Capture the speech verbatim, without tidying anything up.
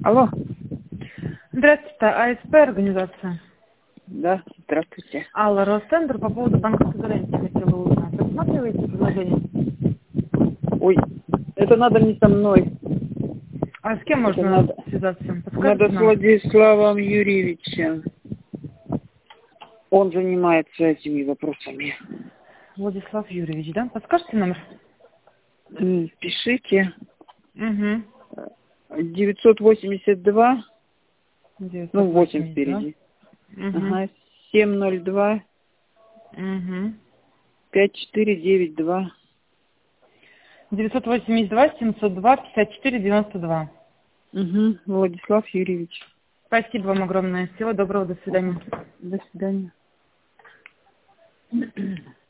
Алло. Здравствуйте, АСП организация. Да, здравствуйте. Алла, Росцентр, по поводу банковской гарантии хотела узнать. Рассматриваете предложение? Ой, это надо не со мной. А с кем Это можно надо, связаться? Подскажите надо с нам? Владиславом Юрьевичем. Он занимается этими вопросами. Владислав Юрьевич, да? Подскажите номер? М, Пишите. Угу. девятьсот восемьдесят два, ну, восемь девятьсот восемьдесят два. впереди. Угу. Ага, семь ноль два, Угу. пять четыре девять два. девятьсот восемьдесят два, семьсот два, пятьдесят четыре, девяносто два. Угу, Владислав Юрьевич. Спасибо вам огромное. Всего доброго, до свидания. До свидания.